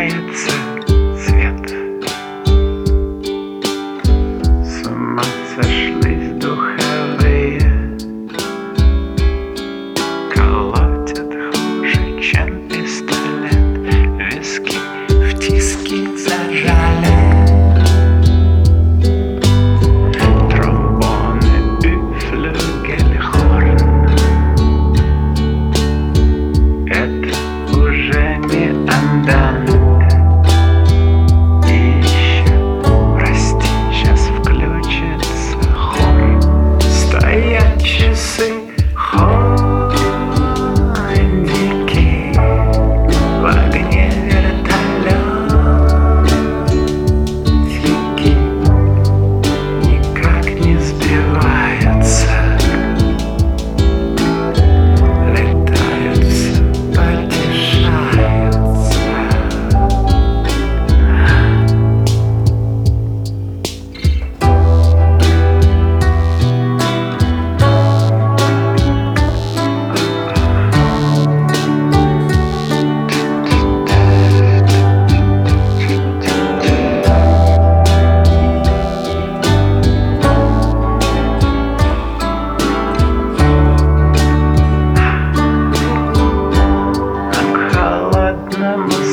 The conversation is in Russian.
меняется цвет. С ума сошлись духовые, колотят хуже, чем пистолет. Виски в тиски зажали, тромбоны и флюгельхорн. Это уже не андант. И еще, прости, сейчас включится хор. Стоят часы, ходики в огне вертолетики никак не сбиваются, летают все, потешаются. Холодному